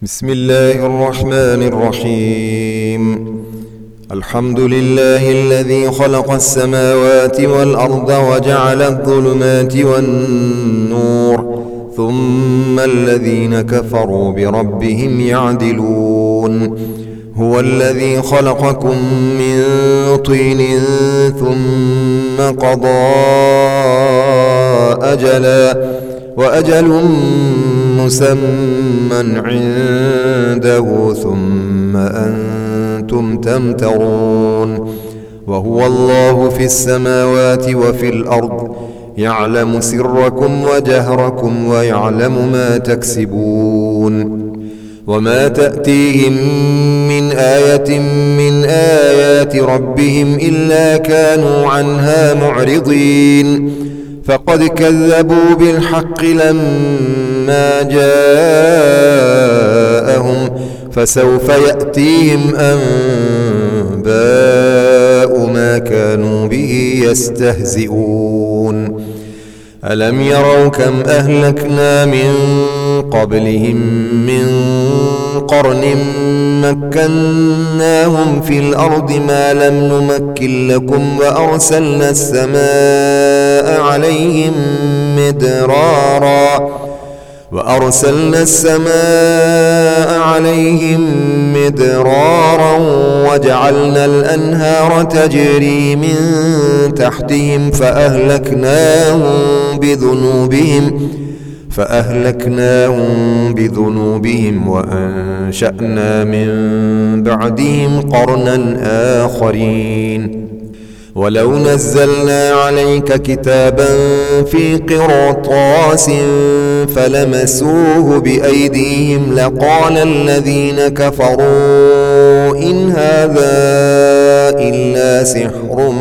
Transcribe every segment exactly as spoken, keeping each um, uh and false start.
بسم الله الرحمن الرحيم. الحمد لله الذي خلق السماوات والأرض وجعل الظلمات والنور ثم الذين كفروا بربهم يعدلون. هو الذي خلقكم من طين ثم قضى أجلا وأجل مسمى عنده ثم أنتم تمترون. وهو الله في السماوات وفي الأرض يعلم سركم وجهركم ويعلم ما تكسبون. وما تأتيهم من آية من آيات ربهم إلا كانوا عنها معرضين. فقد كذبوا بالحق لما جاءهم فسوف يأتيهم أنباء ما كانوا به يستهزئون. ألم يروا كم أهلكنا من قبلهم من قرن مكناهم في الأرض ما لم نمكن لكم وأرسلنا السماء عليهم مدرارا وأرسلنا السماء عليهم مدرارا وجعلنا الأنهار تجري من تحتهم فأهلكناهم بذنوبهم فأهلكناهم بذنوبهم وأنشأنا من بعدهم قرنا آخرين. ولو نزلنا عليك كتابا في قرطاس فلمسوه بأيديهم لقال الذين كفروا إن هذا إلا سحر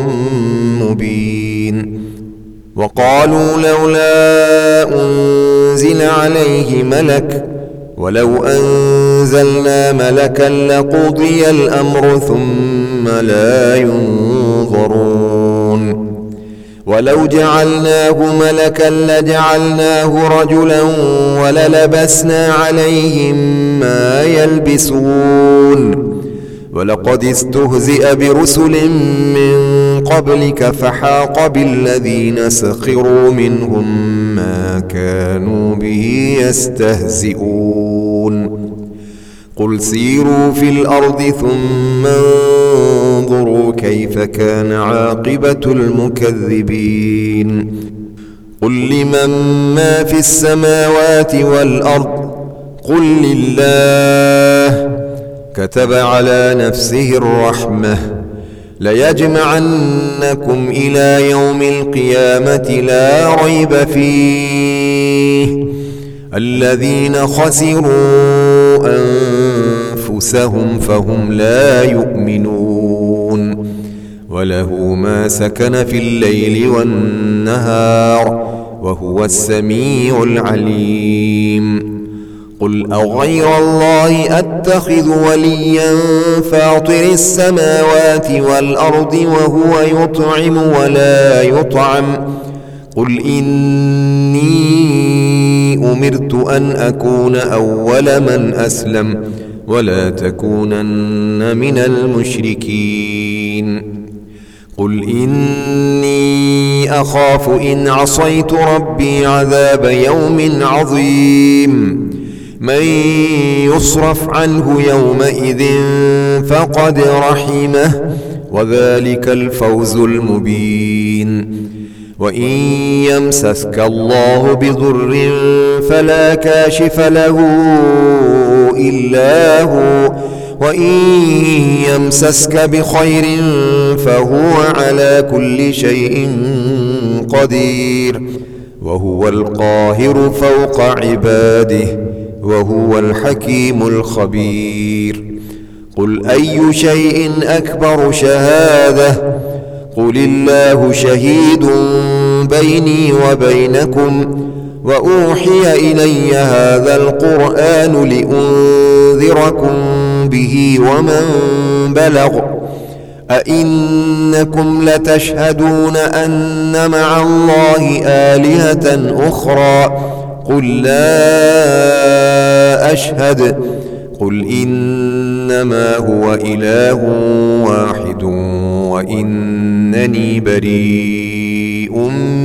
مبين. وقالوا لولا أنزل عليه ملك ولو أنزلنا ملكا لقضي الأمر ثم لا ينظرون. ولو جعلناه ملكا لجعلناه رجلا وللبسنا عليهم ما يلبسون. ولقد استهزئ برسل من قبلك فحاق بالذين سخروا منهم ما كانوا به يستهزئون. قل سيروا في الأرض ثم انظروا كيف كان عاقبة المكذبين. قل لمن ما في السماوات والأرض قل لله كتب على نفسه الرحمة ليجمعنكم إلى يوم القيامة لا ريب فيه الذين خسروا أنفسهم فهم لا يؤمنون. وله ما سكن في الليل والنهار وهو السميع العليم. قل أغير الله أتخذ وليا فاطر السماوات والأرض وهو يطعم ولا يطعم قل إني أمرت أن أكون أول من أسلم ولا تكونن من المشركين. قل إني أخاف إن عصيت ربي عذاب يوم عظيم. من يصرف عنه يومئذ فقد رحمه وذلك الفوز المبين. وإن يمسسك الله بضر فلا كاشف له إلا هو وإن يمسسك بخير فهو على كل شيء قدير وهو القاهر فوق عباده وهو الحكيم الخبير. قل أي شيء أكبر شهادة قل الله شهيد بيني وبينكم وأوحي إلي هذا القرآن لأنذركم به ومن بلغ أئنكم لتشهدون أن مع الله آلهة أخرى قل لا أشهد قل إنما هو إله واحد وإنني بريء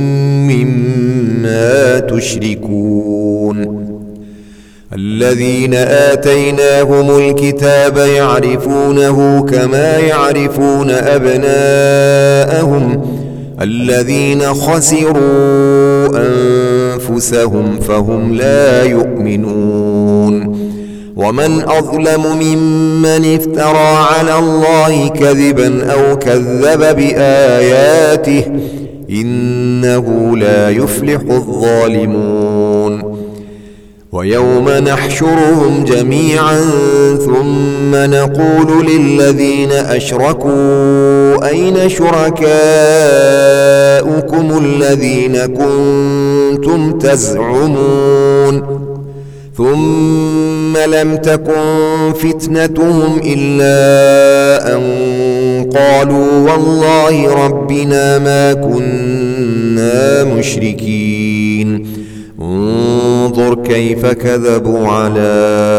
مما تشركون الذين آتيناهم الكتاب يعرفونه كما يعرفون أبناءهم الذين خسروا أنفسهم فهم لا يؤمنون ومن أظلم ممن افترى على الله كذبا أو كذب بآياته إنه لا يفلح الظالمون ويوم نحشرهم جميعا ثم نقول للذين أشركوا أين شركاؤكم الذين كنتم تزعمون ثم لم تكن فتنتهم إلا أن قالوا والله ربنا ما كنا مشركين انظر كيف كذبوا على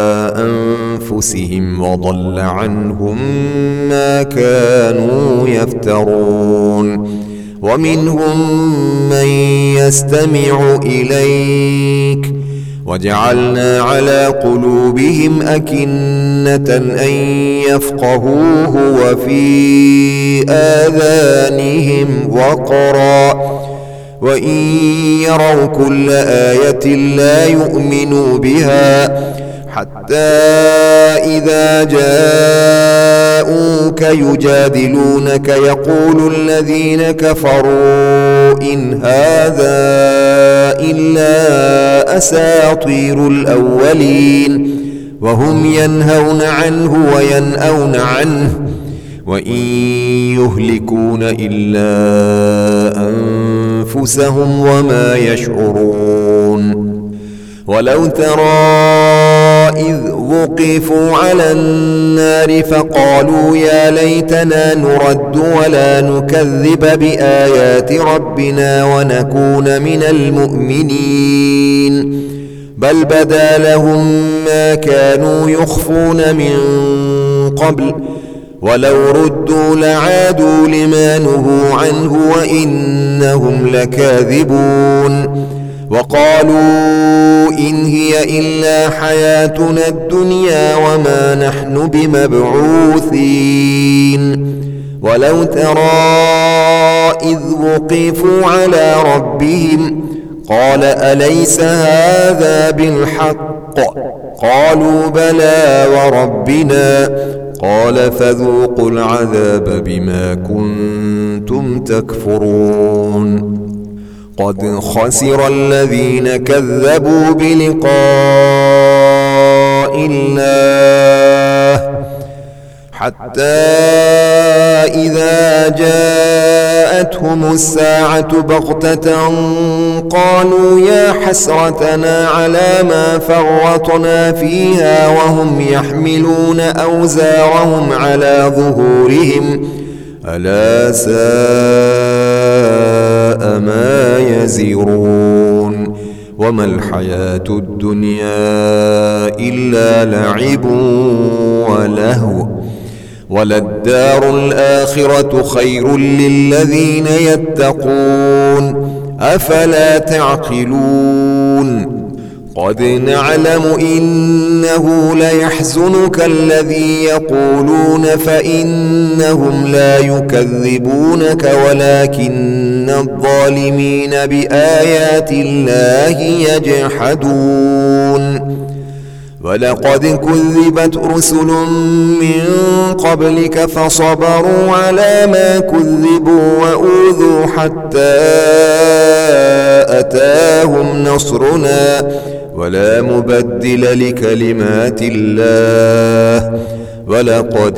أنفسهم وضل عنهم ما كانوا يفترون ومنهم من يستمع إليك وجعلنا على قلوبهم أكنة أن يفقهوه وفي آذانهم وقرا وإن يروا كل آية لا يؤمنوا بها حتى إذا جاءوك يجادلونك يقول الذين كفروا إن هذا إلا أساطير الأولين وهم ينهون عنه وينأون عنه وإن يهلكون إلا أنفسهم وما يشعرون ولو ترى إذ وقفوا على النار فقالوا يا ليتنا نرد ولا نكذب بآيات ربنا ونكون من المؤمنين بل بدا لهم ما كانوا يخفون من قبل ولو ردوا لعادوا لما نهوا عنه وإنهم لكاذبون وقالوا إن هي إلا حياتنا الدنيا وما نحن بمبعوثين ولو ترى إذ وقفوا على ربهم قال أليس هذا بالحق قالوا بلى وربنا قال فذوقوا العذاب بما كنتم تكفرون قد خسر الذين كذبوا بلقاء الله حتى إذا جاءتهم الساعة بغتة قالوا يا حسرتنا على ما فرطنا فيها وهم يحملون أوزارهم على ظهورهم ألا ساء ما يزرون وما الحياة الدنيا إلا لعب ولهو وللدار الآخرة خير للذين يتقون أفلا تعقلون قد نعلم إنه ليحزنك الذي يقولون فإنهم لا يكذبونك ولكن الظالمين بآيات الله يجحدون ولقد كذبت رسل من قبلك فصبروا على ما كذبوا وأوذوا حتى أتاهم نصرنا ولا مبدل لكلمات الله ولقد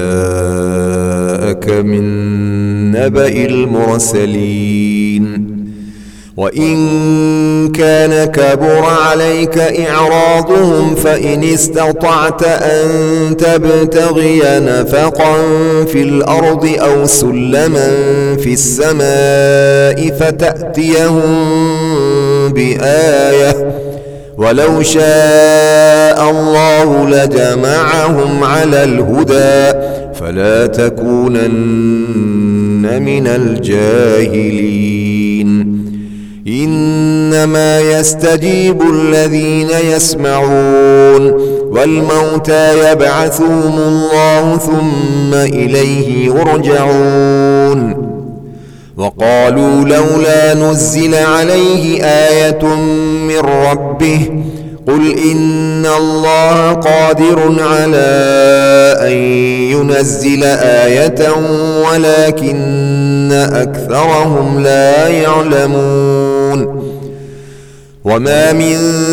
جاءك من نبأ المرسلين وإن كان كبر عليك إعراضهم فإن استطعت أن تبتغي نفقا في الأرض أو سلما في السماء فتأتيهم بآية ولو شاء شاء الله لجمعهم على الهدى فلا تكونن من الجاهلين إنما يستجيب الذين يسمعون والموتى يبعثهم الله ثم إليه يرجعون وقالوا لولا نزل عليه آية من ربه قل إن الله قادر على أن ينزل آية ولكن أكثرهم لا يعلمون وما من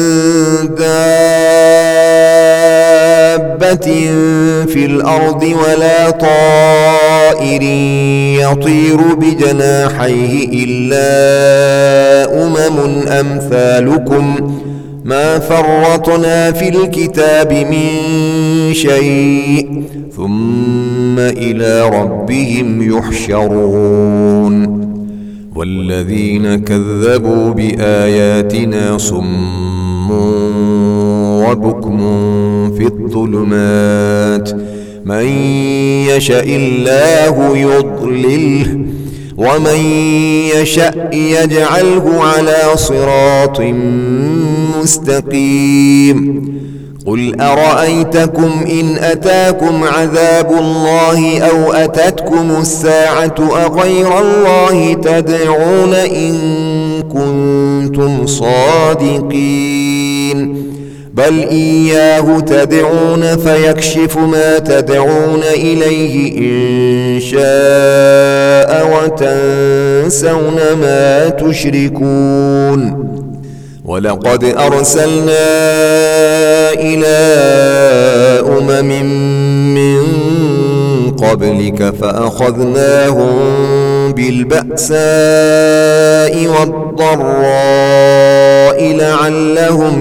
دابة في الأرض ولا طائر يطير بجناحيه إلا أمم أمثالكم ما فرطنا في الكتاب من شيء ثم إلى ربهم يحشرون والذين كذبوا بآياتنا صم وبكم في الظلمات من يشاء الله يضلله ومن يشاء يجعله على صراط مستقيم قل أرأيتكم إن أتاكم عذاب الله أو أتتكم الساعة أغير الله تدعون إن كنتم صادقين بل إياه تدعون فيكشف ما تدعون إليه إن شاء وتنسون ما تشركون ولقد أرسلنا إلى أمم من قبلك فأخذناهم بالبأساء والضراء لعلهم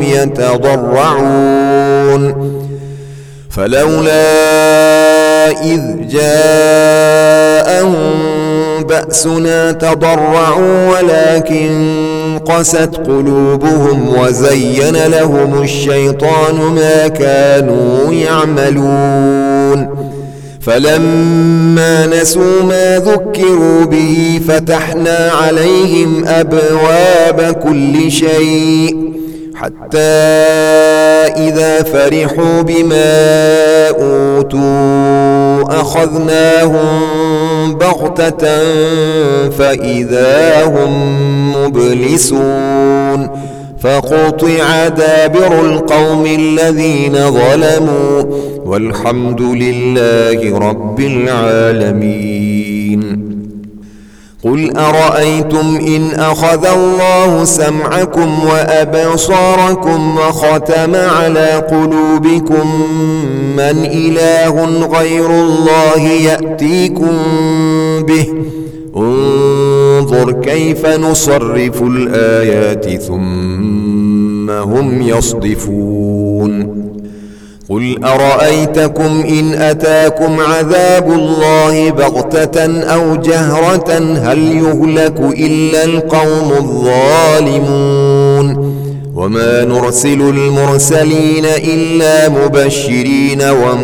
يتضرعون فلولا إذ جاءهم بأسنا تضرعوا ولكن قست قلوبهم وزين لهم الشيطان ما كانوا يعملون فلما نسوا ما ذكروا به فتحنا عليهم أبواب كل شيء حتى إذا فرحوا بما أوتوا أخذناهم بغتة فإذا هم مبلسون فقطع دابر القوم الذين ظلموا والحمد لله رب العالمين قل أرأيتم إن أخذ الله سمعكم وأبصاركم وختم على قلوبكم من إله غير الله يأتيكم به انظر كيف نصرف الآيات ثم هم يصدفون قل أرأيتكم إن أتاكم عذاب الله بغتة أو جهرة هل يهلك إلا القوم الظالمون وما نرسل المرسلين إلا مبشرين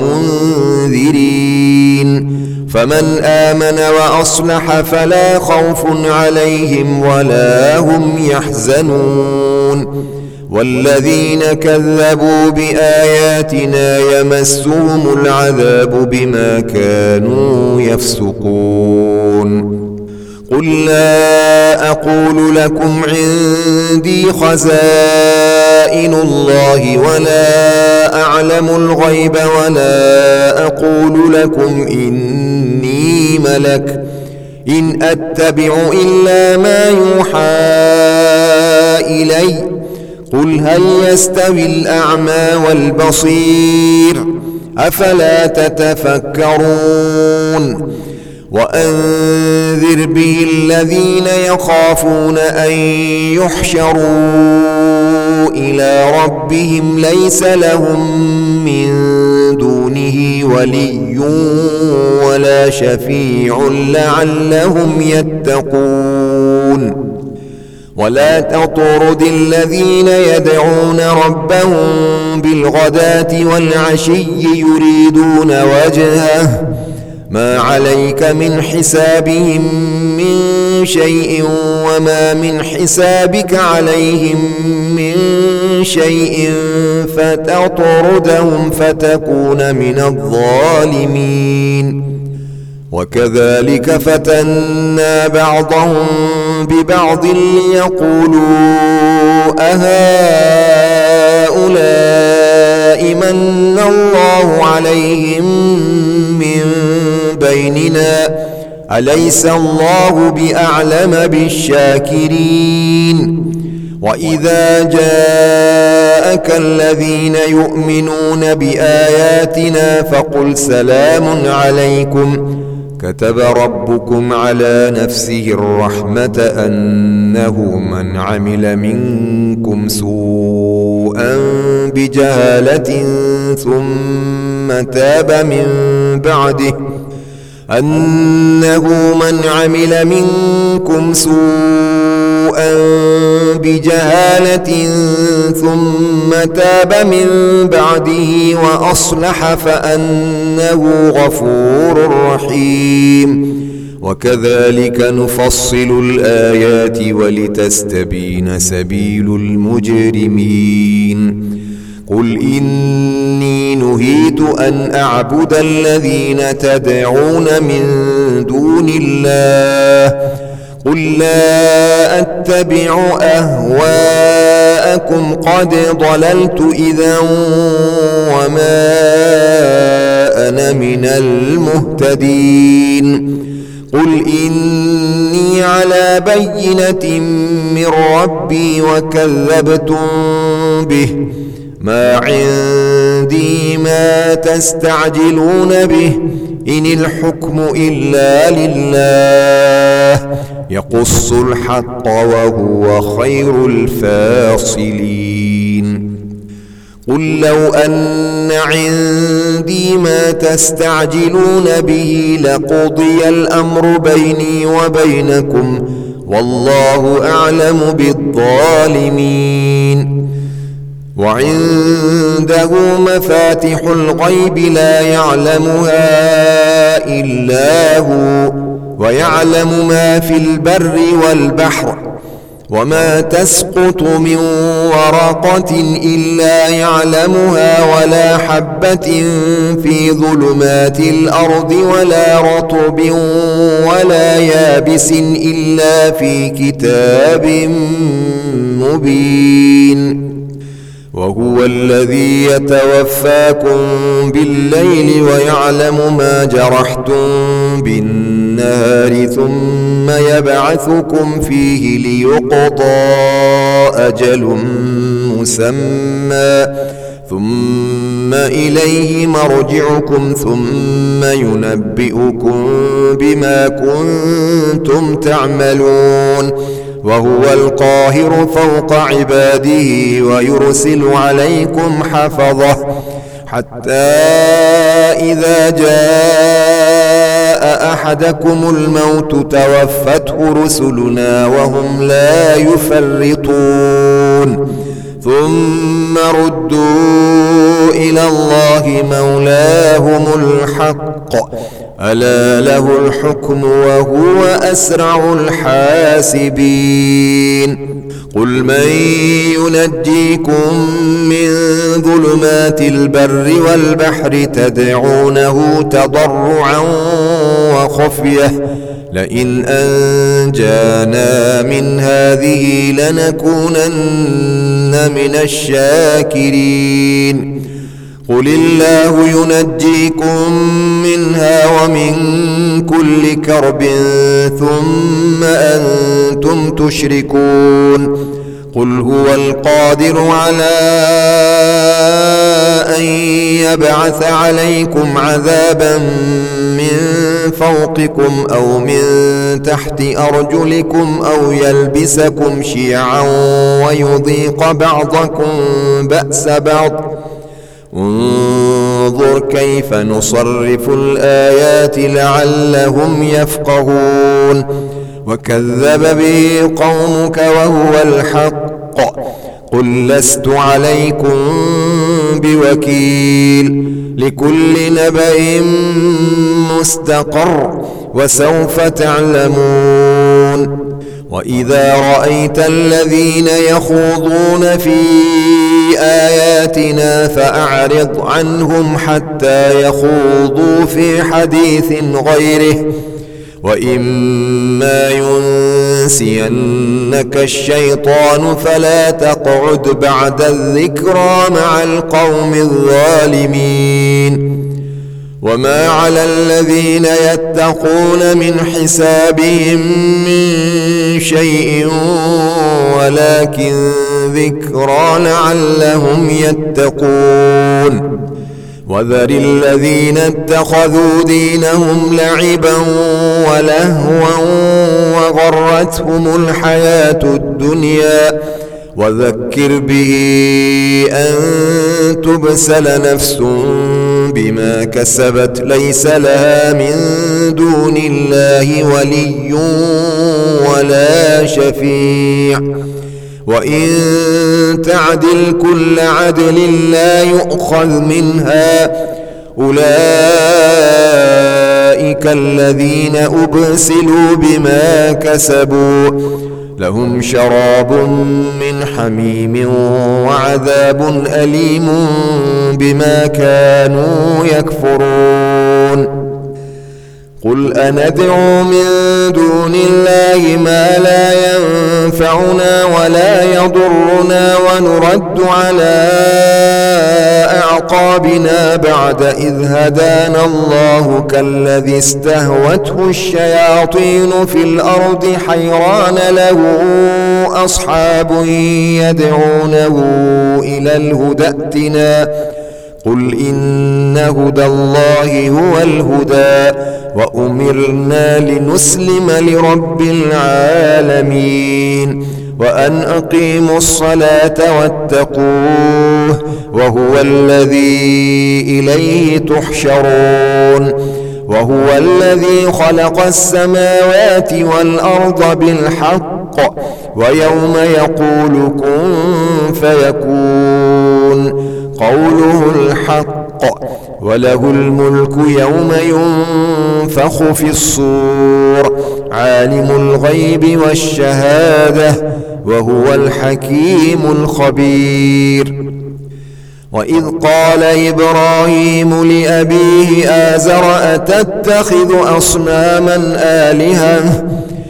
ومنذرين فمن آمن وأصلح فلا خوف عليهم ولا هم يحزنون والذين كذبوا بآياتنا يمسهم العذاب بما كانوا يفسقون قل لا أقول لكم عندي خزائن الله ولا أعلم الغيب ولا أقول لكم إني ملك إن أتبع إلا ما يوحى إلي قل هل يستوي الأعمى والبصير أفلا تتفكرون وأنذر به الذين يخافون أن يحشروا إلى ربهم ليس لهم من دونه ولي ولا شفيع لعلهم يتقون ولا تطرد الذين يدعون ربهم بالغداة والعشي يريدون وجهه ما عليك من حسابهم من شيء وما من حسابك عليهم من شيء فتطردهم فتكون من الظالمين. وكذلك فتنا بعضهم ببعض ليقولوا أهؤلاء من الله عليهم من بيننا أليس الله بأعلم بالشاكرين. وإذا جاءك الذين يؤمنون بآياتنا فقل سلام عليكم كتب ربكم على نفسه الرحمة أنه من عمل منكم سوءا بجهالة ثم تاب من بعده أنه من عمل منكم سوءا بجهالة ثم تاب من بعده وأصلح فأنه غفور رحيم. وكذلك نفصل الآيات ولتستبين سبيل المجرمين. قل إني نهيت أن أعبد الذين تدعون من دون الله قل لا أتبع أهواءكم قد ضللت إذا وما أنا من المهتدين. قل إني على بينة من ربي وكذبتم به ما عندي ما تستعجلون به إن الحكم إلا لله يقص الحق وهو خير الفاصلين. قل لو أن عندي ما تستعجلون به لقضي الأمر بيني وبينكم والله أعلم بالظالمين. وعنده مفاتح الغيب لا يعلمها إلا هو ويعلم ما في البر والبحر وما تسقط من ورقة إلا يعلمها ولا حبة في ظلمات الأرض ولا رطب ولا يابس إلا في كتاب مبين. وهو الذي يتوفاكم بالليل ويعلم ما جرحتم بالنهار ثم يبعثكم فيه ليقضى أجل مسمى ثم إليه مرجعكم ثم ينبئكم بما كنتم تعملون. وهو القاهر فوق عباده ويرسل عليكم حفظه حتى إذا جاء أحدكم الموت توفته رسلنا وهم لا يفرطون ثم ردوا إلى الله مولاهم الحق ألا له الحكم وهو أسرع الحاسبين. قل من ينجيكم من ظلمات البر والبحر تدعونه تضرعا وخفية لئن أنجانا من هذه لنكونن من الشاكرين. قل الله ينجيكم منها ومن كل كرب ثم أنتم تشركون. قل هو القادر على أن يبعث عليكم عذابا من فوقكم أو من تحت أرجلكم أو يلبسكم شيعا ويذيق بعضكم بأس بعض. انظر كيف نصرف الآيات لعلهم يفقهون. وكذب به قومك وهو الحق قل لست عليكم بوكيل لكل نبأ مستقر وسوف تعلمون وإذا رأيت الذين يخوضون في آياتنا فأعرض عنهم حتى يخوضوا في حديث غيره وإما ينسينك الشيطان فلا تقعد بعد الذكرى مع القوم الظالمين وما على الذين يتقون من حسابهم من شيء ولكن ذكرى لعلهم يتقون وذر الذين اتخذوا دينهم لعبا ولهوا وغرتهم الحياة الدنيا وذكر به أن تبسل نفس بما كسبت ليس لها من دون الله ولي ولا شفيع وإن تعدل كل عدل لا يؤخذ منها أولئك الذين أبسلوا بما كسبوا لهم شراب من حميم وعذاب أليم بما كانوا يكفرون قل أندعو من دون الله ما لا ينفعنا ولا يضرنا ونرد على أعقابنا بعد إذ هدانا الله كالذي استهوته الشياطين في الأرض حيران له أصحاب يدعونه إلى الهدى ائتنا قل إن هدى الله هو الهدى وأمرنا لنسلم لرب العالمين وأن أقيموا الصلاة واتقوه وهو الذي إليه تحشرون وهو الذي خلق السماوات والأرض بالحق ويوم يقول كن فيكون قوله الحق وله الملك يوم ينفخ في الصور عالم الغيب والشهادة وهو الحكيم الخبير وإذ قال إبراهيم لأبيه آزر أتتخذ أصناما آلهة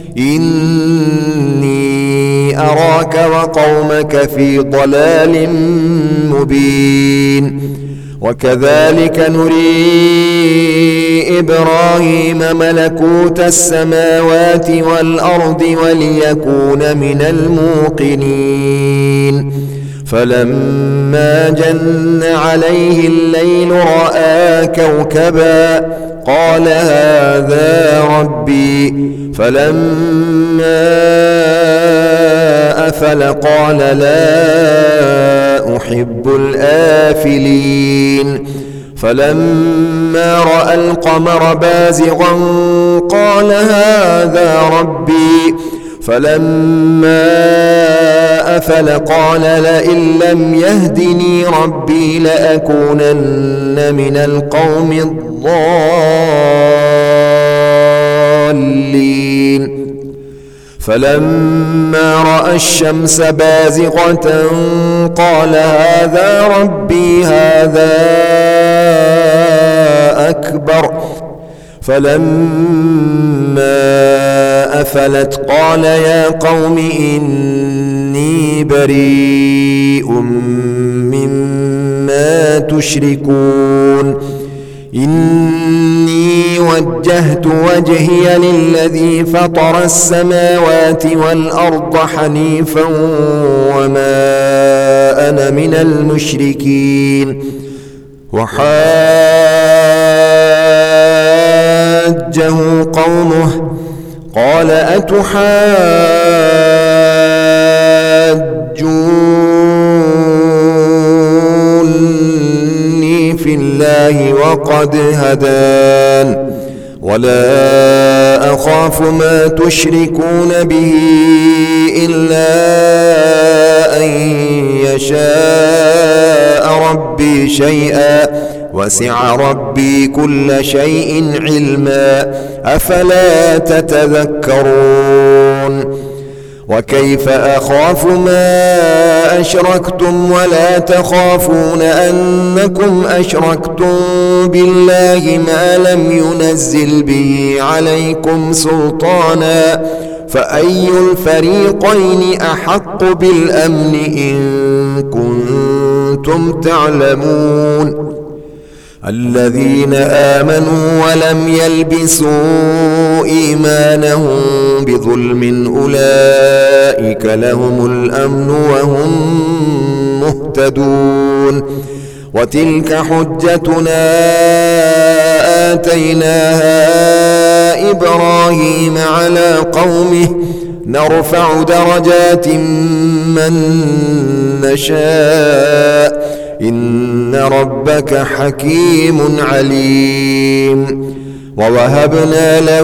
إني أراك وقومك في ضلال مبين وكذلك نري إبراهيم ملكوت السماوات والأرض وليكون من الموقنين فلما جن عليه الليل رأى كوكبا قال هذا ربي فلما أفل قال لا أحب الآفلين فلما رأى القمر بازغا قال هذا ربي فلما أفل قال لئن لم يهدني ربي لأكونن من القوم الضالين فلما رأى الشمس بازغة قال هذا ربي هذا أكبر فلما أفلت قال يا قوم إني بريء مما تشركون إني وجهت وجهي للذي فطر السماوات والأرض حنيفا وما أنا من المشركين وحاجه قومه قال أتحاجوني في الله وقد هدان ولا أخاف ما تشركون به إلا أن يشاء ربي شيئا وسع ربي كل شيء علما أفلا تتذكرون وكيف أخاف ما أشركتم ولا تخافون أنكم أشركتم بالله ما لم ينزل به عليكم سلطانا فأي الفريقين أحق بالأمن إن كنتم تعلمون الذين آمنوا ولم يلبسوا إيمانهم بظلم أولئك لهم الأمن وهم مهتدون وتلك حجتنا آتيناها إبراهيم على قومه نرفع درجات من نشاء إن ربك حكيم عليم ووهبنا له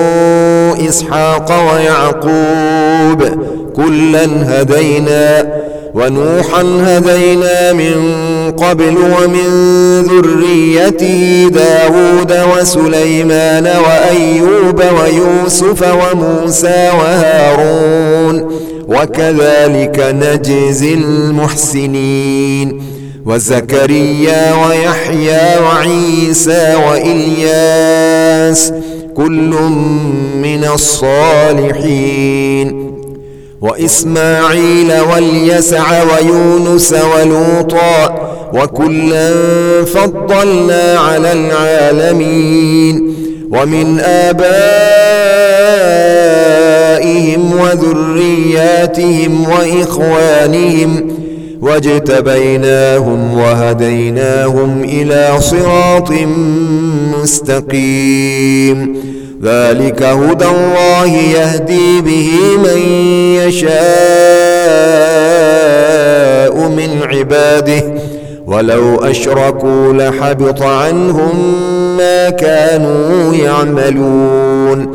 إسحاق ويعقوب كلا هدينا ونوحا هدينا من قبل ومن ذريته داود وسليمان وأيوب ويوسف وموسى وهارون وكذلك نجزي المحسنين وزكريا ويحيى وعيسى وإلياس كل من الصالحين وإسماعيل واليسع ويونس ولوطا وكلا فضلنا على العالمين ومن آبائهم وذرياتهم وإخوانهم واجتبيناهم وهديناهم إلى صراط مستقيم ذلك هدى الله يهدي به من يشاء من عباده ولو أشركوا لحبط عنهم ما كانوا يعملون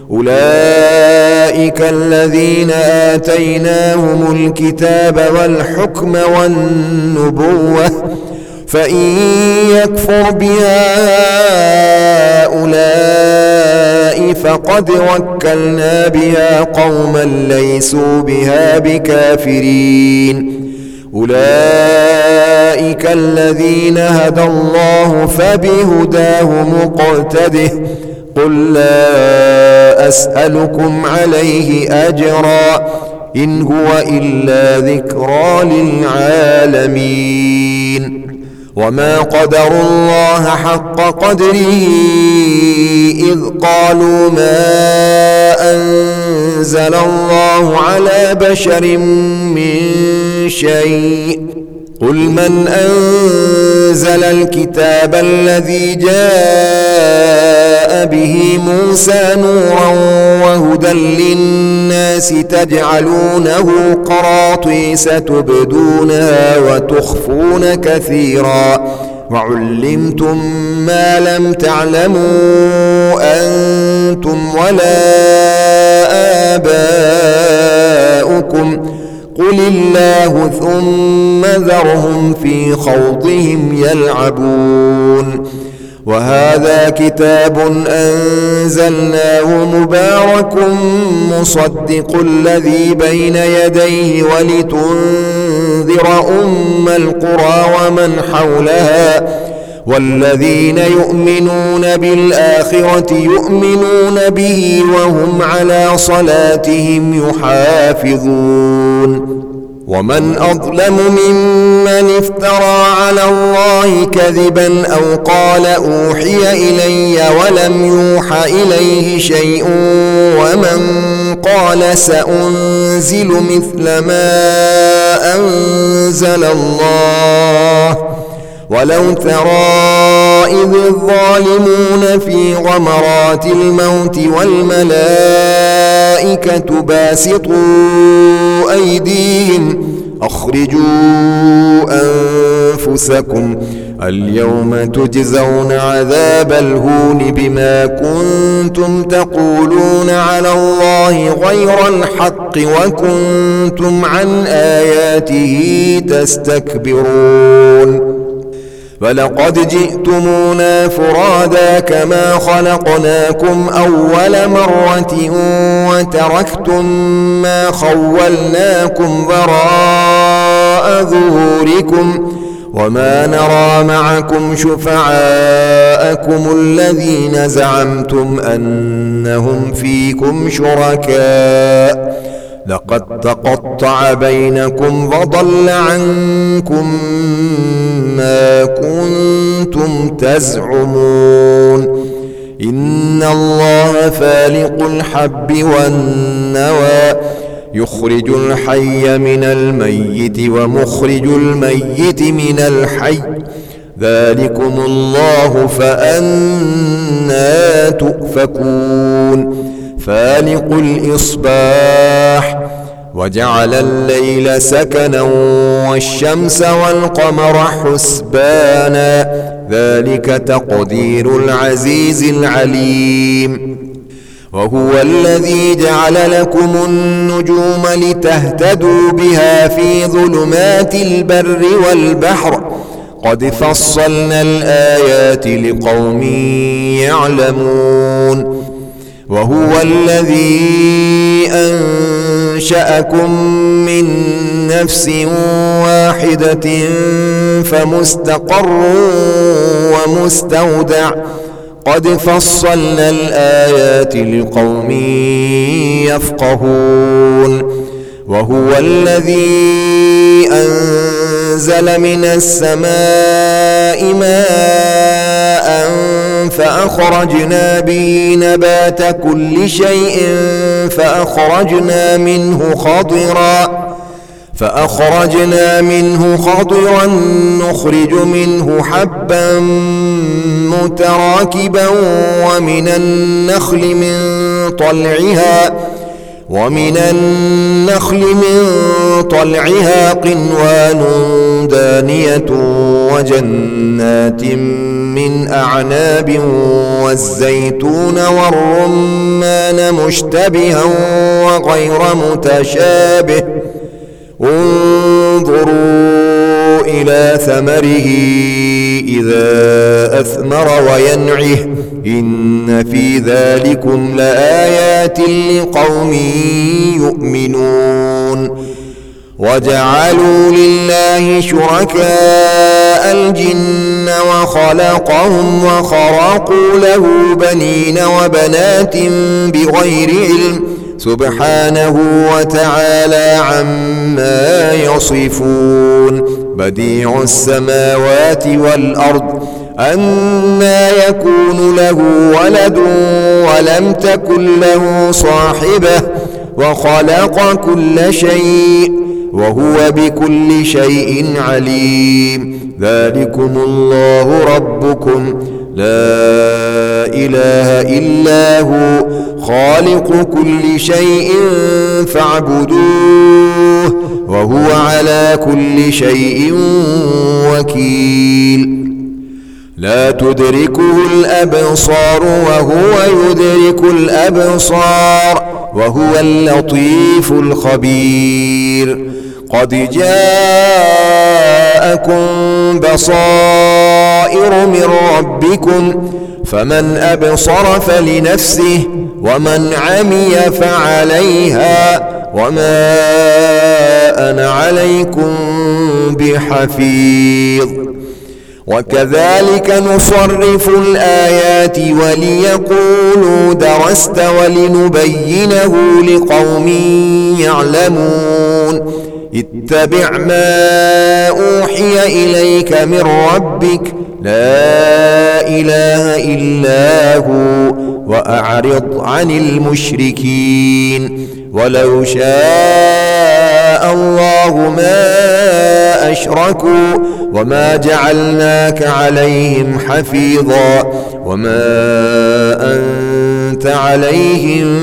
أولئك الذين آتيناهم الكتاب والحكم والنبوة فإن يكفر بها هؤلاء فقد وكلنا بها قوما ليسوا بها بكافرين أولئك الذين هدى الله فبهداه مقتده قل لا أسألكم عليه أجرا إن هو إلا ذكرى للعالمين وما قدروا الله حق قدره إذ قالوا ما أنزل الله على بشر من شيء قل من أنزل الكتاب الذي جاء به موسى نورا وهدى للناس تجعلونه قراطيس تبدونها وتخفون كثيرا وعلمتم ما لم تعلموا أنتم ولا آباؤكم قل الله ثم ذرهم في خوضهم يلعبون وهذا كتاب أنزلناه مبارك مصدق الذي بين يديه ولتنذر أم القرى ومن حولها والذين يؤمنون بالآخرة يؤمنون به وهم على صلاتهم يحافظون ومن أظلم ممن افترى على الله كذبا أو قال أوحي إلي ولم يوحى إليه شيء ومن قال سأنزل مثل ما أنزل الله ولو ترى إذ الظالمون في غمرات الموت والملائكة باسطوا أيديهم أخرجوا أنفسكم اليوم تجزون عذاب الهون بما كنتم تقولون على الله غير الحق وكنتم عن آياته تستكبرون فلقد جئتمونا فرادا كما خلقناكم أول مرة وتركتم ما خولناكم وراء ظهوركم وما نرى معكم شفعاءكم الذين زعمتم أنهم فيكم شركاء لقد تقطع بينكم وضل عنكم ما كنتم تزعمون إن الله فالق الحب والنوى يخرج الحي من الميت ومخرج الميت من الحي ذلكم الله فأنى تؤفكون فالق الإصباح وجعل الليل سكنا والشمس والقمر حسبانا ذلك تقدير العزيز العليم وهو الذي جعل لكم النجوم لتهتدوا بها في ظلمات البر والبحر قد فصلنا الآيات لقوم يعلمون وهو الذي أنشأكم من نفس واحدة فمستقر ومستودع قد فصلنا الآيات لقوم يفقهون وهو الذي أنزل من السماء ماء فأخرجنا به نبات كل شيء فأخرجنا منه خضرا فأخرجنا منه خضرا نخرج منه حبا متراكبا ومن النخل من طلعها ومن النخل من طلعها قنوان دانية وجنات من أعناب والزيتون والرمان مشتبها وغير متشابه انظروا إلى ثمره إذا أثمر وينعه إن في ذلكم لآيات لقوم يؤمنون وجعلوا لله شركاء الجن وخلقهم وخرقوا له بنين وبنات بغير علم سبحانه وتعالى عما يصفون بديع السماوات والأرض أنى يكون له ولد ولم تكن له صاحبة وخلق كل شيء وهو بكل شيء عليم ذلكم الله ربكم لا إله إلا هو خالق كل شيء فاعبدوه وهو على كل شيء وكيل لا تدركه الأبصار وهو يدرك الأبصار وهو اللطيف الخبير قد جاءكم بصائر من ربكم فمن أبصر فلنفسه ومن عمي فعليها وما أنا عليكم بحفيظ وكذلك نصرف الآيات وليقولوا درست ولنبينه لقوم يعلمون اتبع ما أوحي إليك من ربك لا إله إلا هو وأعرض عن المشركين ولو شاء الله ما أشركوا وما جعلناك عليهم حفيظا وما أنت عليهم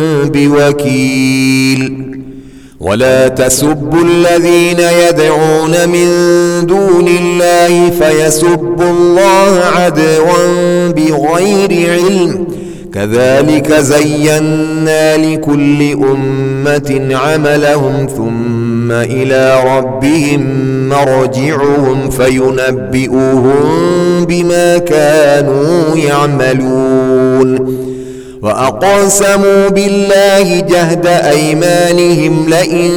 بوكيل ولا تسبوا الذين يدعون من دون الله فيسبوا سبوا الله عدوا بغير علم كذلك زينا لكل أمة عملهم ثم إلى ربهم مرجعهم فينبئهم بما كانوا يعملون وأقسموا بالله جهد أيمانهم لئن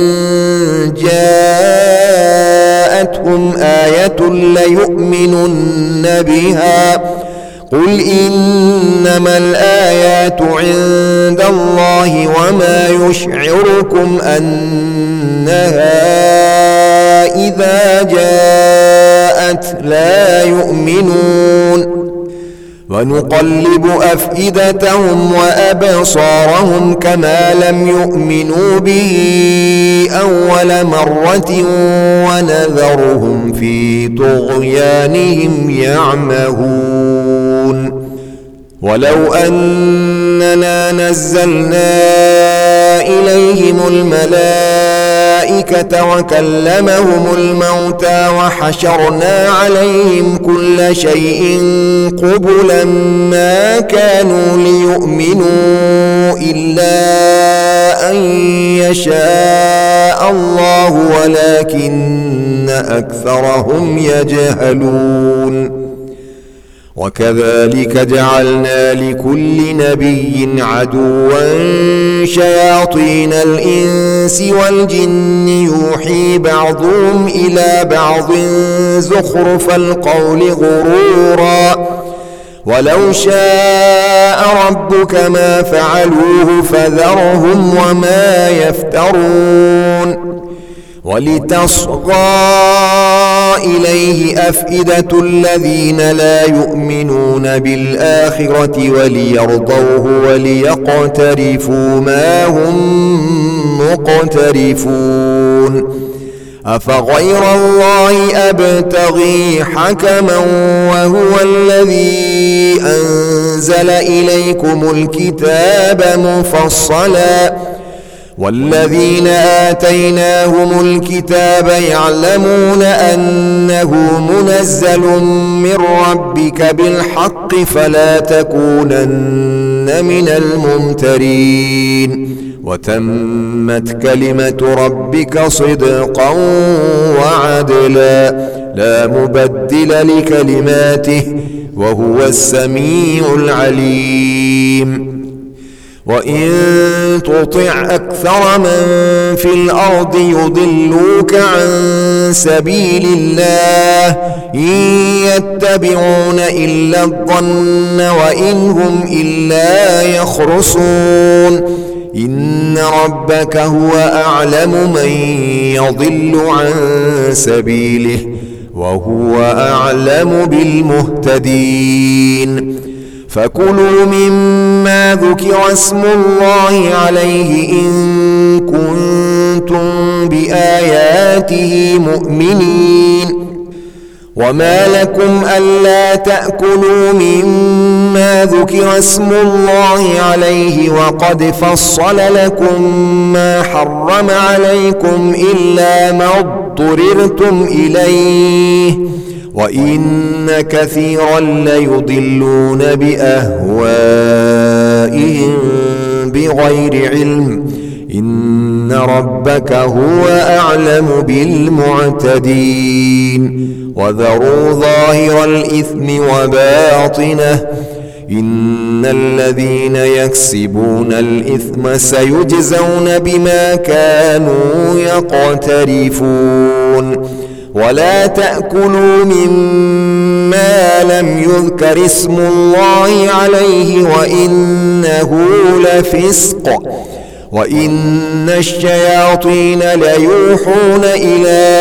جاءتهم آية ليؤمنن بها قل إنما الآيات عند الله وما يشعركم أنها إذا جاءت لا يؤمنون ونقلب أفئدتهم وأبصارهم كما لم يؤمنوا به أول مرة ونذرهم في طغيانهم يعمهون ولو أننا نزلنا إليهم الملائكة وكلمهم الموتى وحشرنا عليهم كل شيء قبلا ما كانوا ليؤمنوا إلا أن يشاء الله ولكن أكثرهم يجهلون وكذلك جعلنا لكل نبي عدوا شياطين الإنس والجن يوحي بعضهم إلى بعض زخرف القول غرورا ولو شاء ربك ما فعلوه فذرهم وما يفترون ولتصغى إليه أفئدة الذين لا يؤمنون بالآخرة وليرضوه وليقترفوا ما هم مقترفون أفغير الله أبتغي حكما وهو الذي أنزل إليكم الكتاب مفصلا والذين آتيناهم الكتاب يعلمون أنه منزل من ربك بالحق فلا تكونن من الممترين وتمت كلمة ربك صدقا وعدلا لا مبدل لكلماته وهو السميع العليم وإن تطع أكثر من في الأرض يضلوك عن سبيل الله إن يتبعون إلا الظن وإن هم إلا يخرصون إن ربك هو أعلم من يضل عن سبيله وهو أعلم بالمهتدين فكلوا مما ذكر اسم الله عليه إن كنتم بآياته مؤمنين وما لكم ألا تأكلوا مما ذكر اسم الله عليه وقد فصل لكم ما حرم عليكم إلا ما اضطررتم إليه وإن كثيرا ليضلون بأهوائهم بغير علم إن ربك هو أعلم بالمعتدين وذروا ظاهر الإثم وباطنه إن الذين يكسبون الإثم سيجزون بما كانوا يقترفون ولا تأكلوا مما لم يذكر اسم الله عليه وإنه لفسق وإن الشياطين ليوحون إلى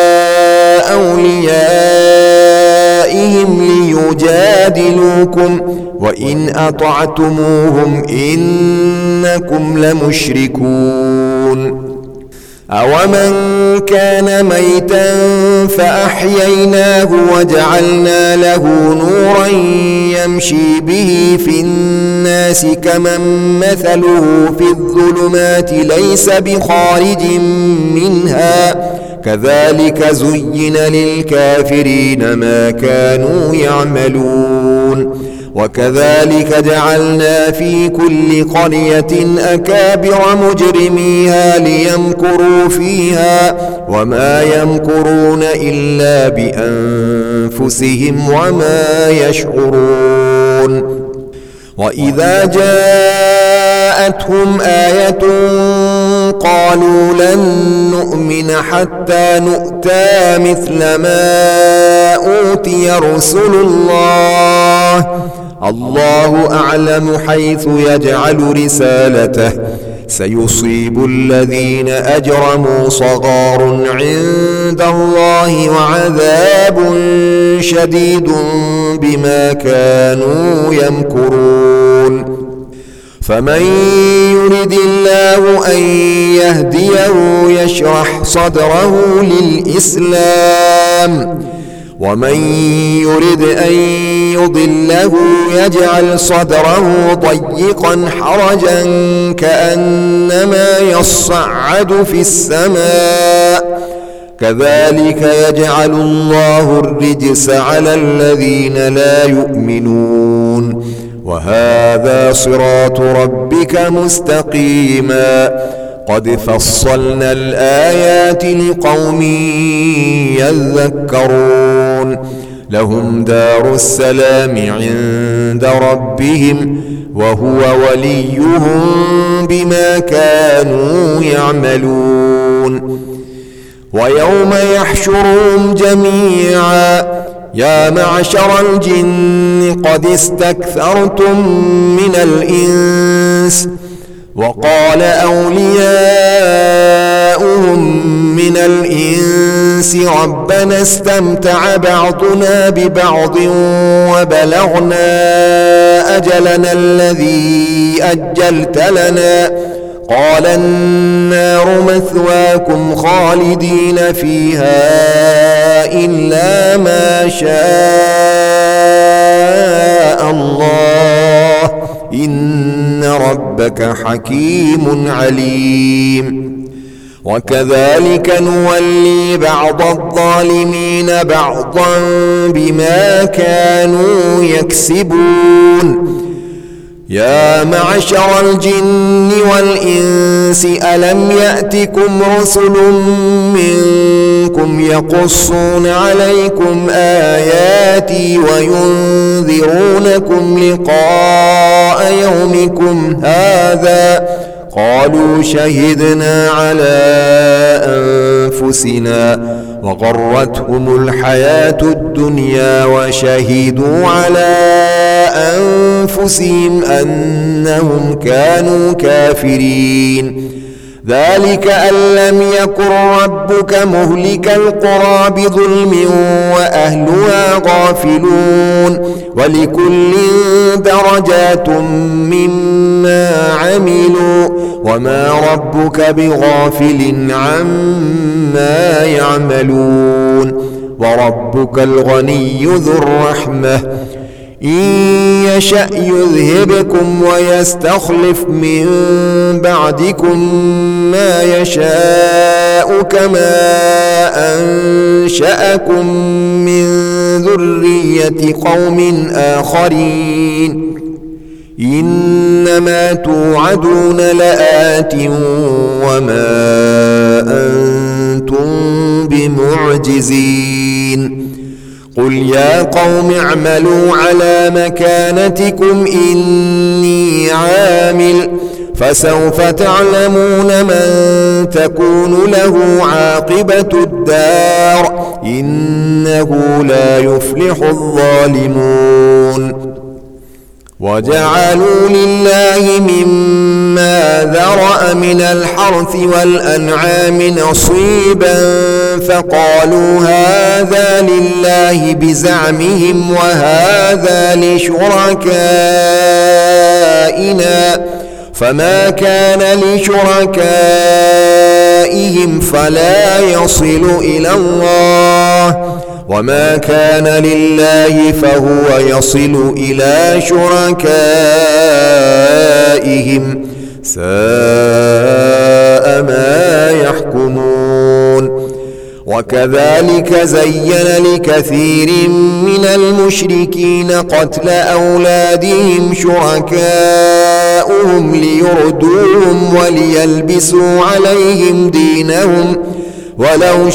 أوليائهم ليجادلوكم وإن أطعتموهم إنكم لمشركون أومن كان ميتا فأحييناه وجعلنا له نورا يمشي به في الناس كمن مثله في الظلمات ليس بخارج منها كذلك زين للكافرين ما كانوا يعملون وكذلك جعلنا في كل قرية أكابر مجرميها ليمكروا فيها وما يمكرون إلا بأنفسهم وما يشعرون وإذا جاءتهم آية قالوا لن نؤمن حتى نؤتى مثل ما أوتي رسل الله الله أعلم حيث يجعل رسالته سيصيب الذين أجرموا صغار عند الله وعذاب شديد بما كانوا يمكرون فمن يرد الله أن يهديه يشرح صدره للإسلام ومن يرد أن يضله يجعل صدره ضيقا حرجا كأنما يصعد في السماء كذلك يجعل الله الرجس على الذين لا يؤمنون وهذا صراط ربك مستقيما قد فصلنا الآيات لقوم يذكرون لهم دار السلام عند ربهم وهو وليهم بما كانوا يعملون ويوم يحشرهم جميعا يا معشر الجن قد استكثرتم من الإنس وقال أولياؤهم من الإنس ربنا استمتع بعضنا ببعض وبلغنا أجلنا الذي أجلت لنا قال النار مثواكم خالدين فيها إلا ما شاء الله إن ربك حكيم عليم وكذلك نولي بعض الظالمين بعضا بما كانوا يكسبون يا معشر الجن والإنس ألم يأتكم رسل منكم يقصون عليكم آياتي وينذرونكم لقاء يومكم هذا قالوا شهدنا على أنفسنا وغرتهم الحياة الدنيا وشهدوا على أنفسهم أنهم كانوا كافرين ذلك أن لم يكن ربك مهلك القرى بظلم وأهلها غافلون ولكل درجات مما عملوا وما ربك بغافل عما يعملون وربك الغني ذو الرحمة إن يشأ يذهبكم ويستخلف من بعدكم ما يشاء كما أنشأكم من ذرية قوم آخرين إنما توعدون لآت وما أنتم بمعجزين قل يا قوم اعملوا على مكانتكم إني عامل فسوف تعلمون من تكون له عاقبة الدار إنه لا يفلح الظالمون وجعلوا لله مما ذرأ من الحرث والأنعام نصيبا فقالوا هذا لله بزعمهم وهذا لشركائنا فما كان لشركائهم فلا يصل إلى الله وما كان لله فهو يصل إلى شركائهم ساء ما يحكمون. وكذلك زين لكثير من المشركين قتل أولادهم شركاؤهم ليردوهم وليلبسوا عليهم دينهم ولو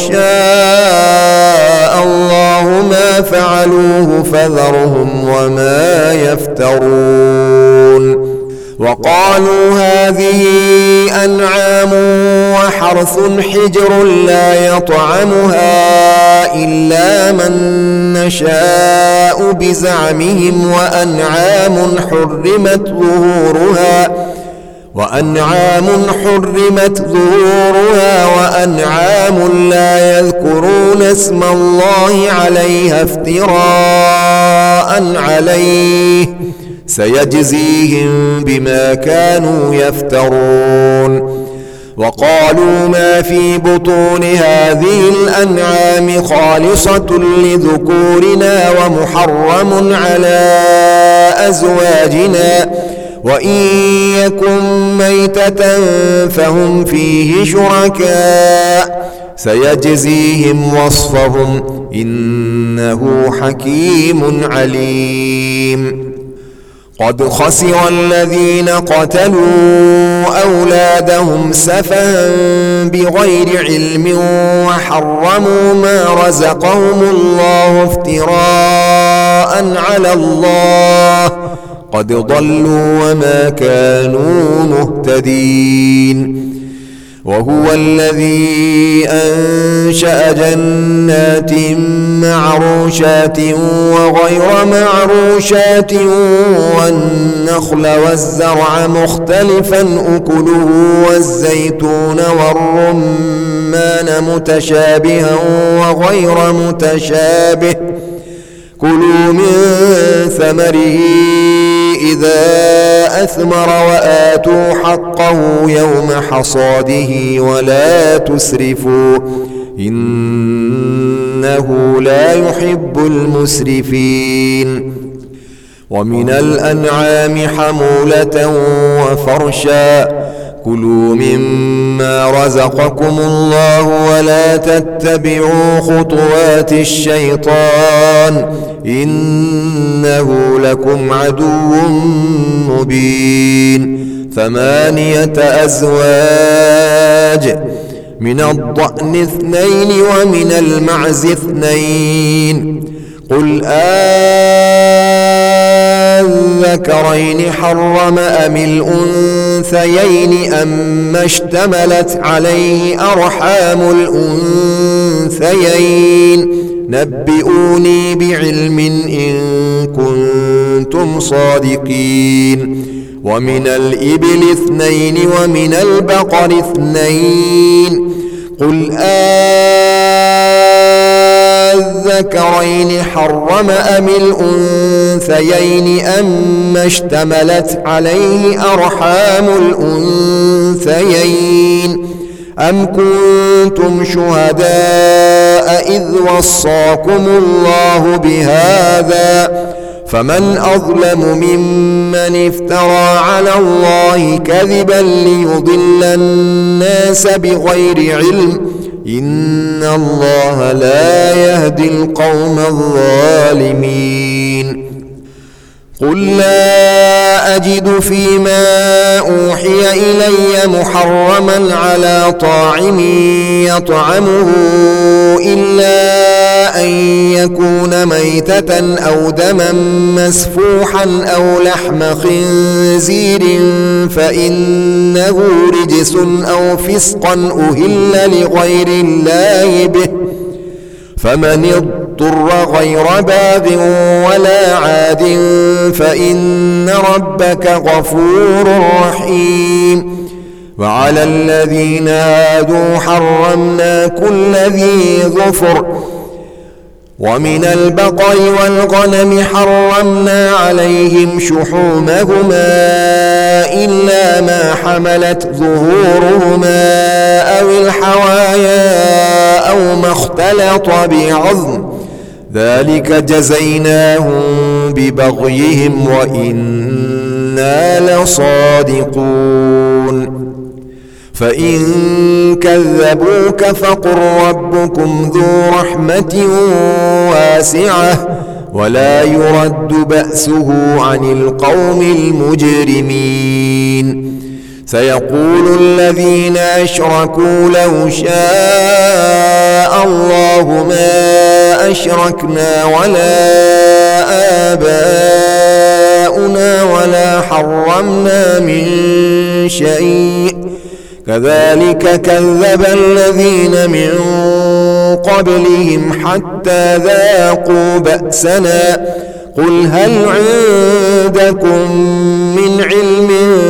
شاء الله ما فعلوه فذرهم وما يفترون. وقالوا هذه أنعام وحرث حجر لا يطعمها إلا من نشاء بزعمهم وأنعام حرمت ظهورها وأنعام حرمت ظهورها وأنعام لا يذكرون اسم الله عليها افتراء عليه سيجزيهم بما كانوا يفترون. وقالوا ما في بطون هذه الأنعام خالصة لذكورنا ومحرم على أزواجنا وإن يكن ميتة فهم فيه شركاء سيجزيهم وصفهم إنه حكيم عليم. قد خسر الذين قتلوا أولادهم سفها بغير علم وحرموا ما رزقهم الله افتراء على الله قد ضلوا وما كانوا مهتدين. وهو الذي أنشأ جنات معروشات وغير معروشات والنخل والزرع مختلفا أكله والزيتون والرمان متشابها وغير متشابه كلوا من ثمره إذا أثمر وآتوا حقه يوم حصاده ولا تسرفوا إنه لا يحب المسرفين. ومن الأنعام حمولة وفرشا كلوا مما رزقكم الله ولا تتبعوا خطوات الشيطان إنه لكم عدو مبين. ثمانية أزواج من الضأن اثنين ومن المعز اثنين قل أذكرين حرم أم الأنثيين أما اشتملت عليه أرحام الأنثيين نبئوني بعلم إن كنتم صادقين. ومن الإبل اثنين ومن البقر اثنين قل أذكرين حرم أم الأنثيين أما اشتملت عليه أرحام الأنثيين أم كنتم شهداء إذ وصاكم الله بهذا فمن أظلم ممن افترى على الله كذبا ليضل الناس بغير علم إن الله لا يهدي القوم الظالمين. قل لا أجد فيما أوحي إلي محرما على طاعم يطعمه إلا أن يكون ميتة أو دما مسفوحا أو لحم خنزير فإنه رجس أو فسقا أهل لغير الله به فمن اضطر غير باغ ولا عاد فإن ربك غفور رحيم. وعلى الذين هادوا حرمنا كل ذي ظفر ومن البقر والغنم حرمنا عليهم شحومهما إلا ما حملت ظهورهما أو الحوايا أو ما اختلط بعظم ذلك جزيناهم ببغيهم وإنا لصادقون فإن كذبوك فقل ربكم ذو رحمة واسعة ولا يرد بأسه عن القوم المجرمين سيقول الذين أشركوا لو شاء الله ما أشركنا ولا آباؤنا ولا حرمنا من شيء كذلك كذب الذين من قبلهم حتى ذاقوا بأسنا قل هل عندكم من علم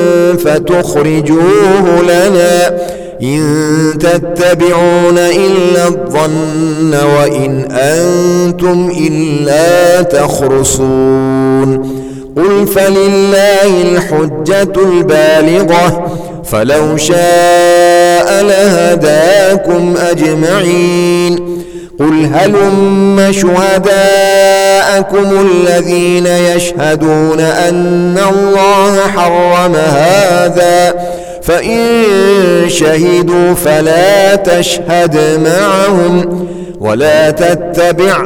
فتخرجوه لنا إن تتبعون إلا الظن وإن أنتم إلا تخرصون قل فلله الحجة البالغة فلو شاء لهداكم أجمعين قل هلم شهداءكم الذين يشهدون أن الله حرم هذا فإن شهدوا فلا تشهد معهم ولا تتبع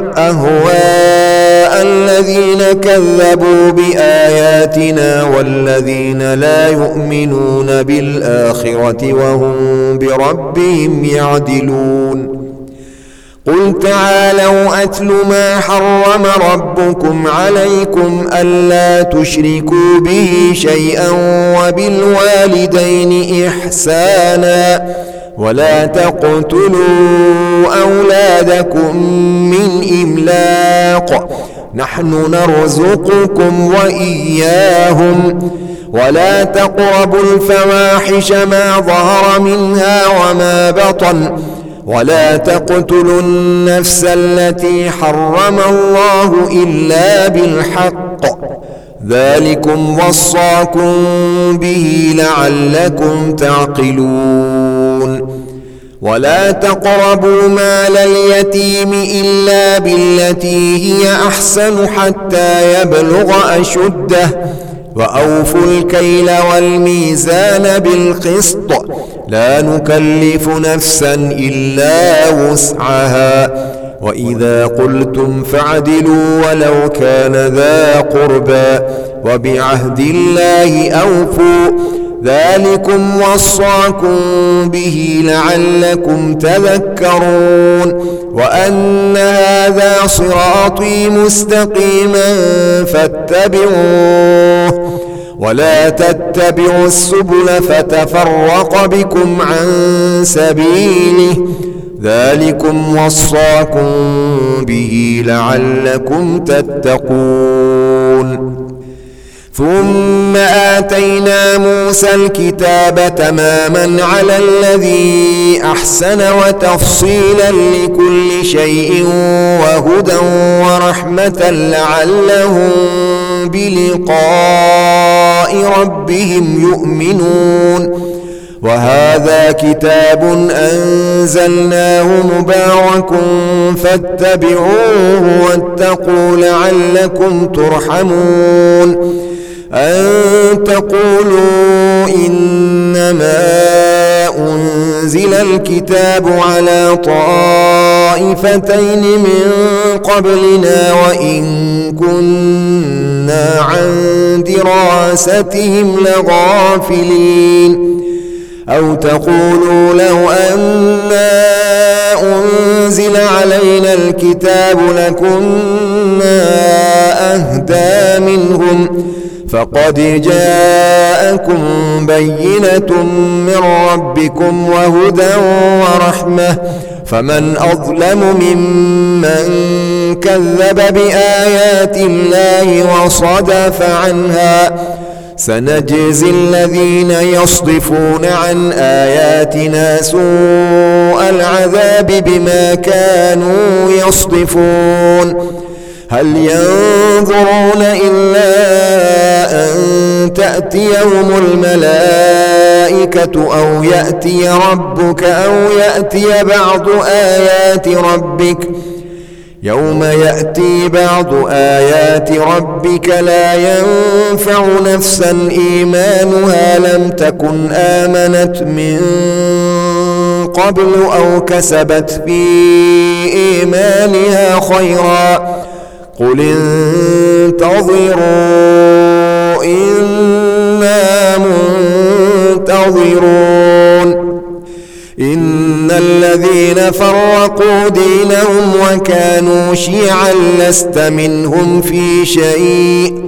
أهواء الذين كذبوا بآياتنا والذين لا يؤمنون بالآخرة وهم بربهم يعدلون قل تعالوا أتل ما حرم ربكم عليكم ألا تشركوا به شيئا وبالوالدين إحسانا ولا تقتلوا أولادكم من إملاق نحن نرزقكم وإياهم ولا تقربوا الفواحش ما ظهر منها وما بطن ولا تقتلوا النفس التي حرم الله إلا بالحق ذلكم وصاكم به لعلكم تعقلون ولا تقربوا مال اليتيم إلا بالتي هي أحسن حتى يبلغ أشده وأوفوا الكيل والميزان بالقسط لا نكلف نفسا إلا وسعها وإذا قلتم فاعدلوا ولو كان ذا قربى وبعهد الله أوفوا ذلكم وصاكم به لعلكم تذكرون وأن هذا صراطي مستقيما فاتبعوه ولا تتبعوا السبل فتفرق بكم عن سبيله ذلكم وصاكم به لعلكم تتقون ثم آتينا موسى الكتاب تماما على الذي أحسن وتفصيلا لكل شيء وهدى ورحمة لعلهم بلقاء ربهم يؤمنون وهذا كتاب أنزلناه مبارك فاتبعوه واتقوا لعلكم ترحمون أن تقولوا إنما أنزل الكتاب على طائفتين من قبلنا وإن كنا عن دراستهم لغافلين أو تقولوا لو أنا أنزل علينا الكتاب لكنا أهدى منهم فقد جاءكم بينة من ربكم وهدى ورحمة فمن أظلم ممن كذب بآيات الله وصدف عنها سنجزي الذين يصدفون عن آياتنا سوء العذاب بما كانوا يصدفون هل ينظرون إلا أن تأتيهم الملائكة أو يأتي ربك أو يأتي بعض آيات ربك يوم يأتي بعض آيات ربك لا ينفع نفسا إيمانها لم تكن آمنت من قبل أو كسبت في إيمانها خيرا قل انتظروا إنا منتظرون إن الذين فرقوا دينهم وكانوا شيعا لست منهم في شيء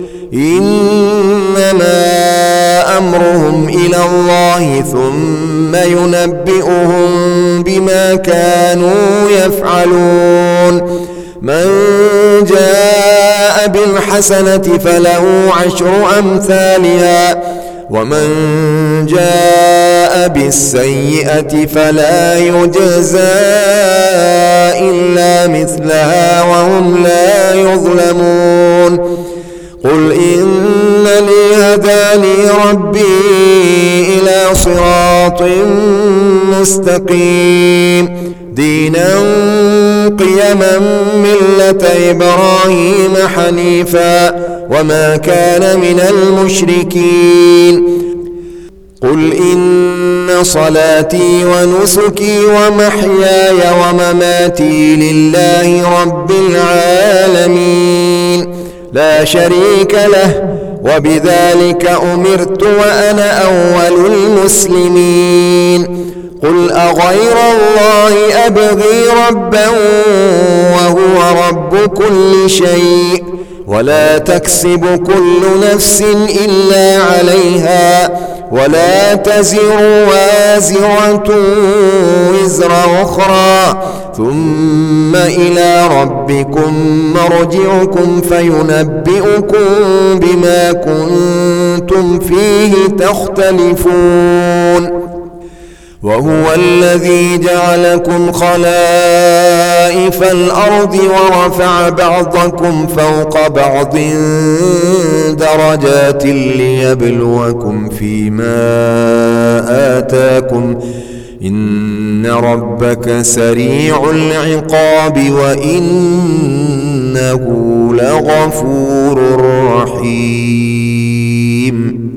إنما أمرهم إلى الله ثم ينبئهم بما كانوا يفعلون من جاء بالحسنة فله عشر أمثالها ومن جاء بالسيئة فلا يجزى إلا مثلها وهم لا يظلمون قل إنني هداني ربي إلى صراط مستقيم دينا قيما ملة إبراهيم حنيفا وما كان من المشركين قل إن صلاتي ونسكي ومحياي ومماتي لله رب العالمين لا شريك له وبذلك أمرت وأنا أول المسلمين قل أغير الله أبغي ربا وهو رب كل شيء ولا تكسب كل نفس إلا عليها ولا تزر وازرة وزر أخرى ثم إلى ربكم مرجعكم فينبئكم بما كنتم فيه تختلفون وهو الذي جعلكم خلائف الأرض ورفع بعضكم فوق بعض درجات ليبلوكم فيما آتاكم إن ربك سريع العقاب وإنه لغفور رحيم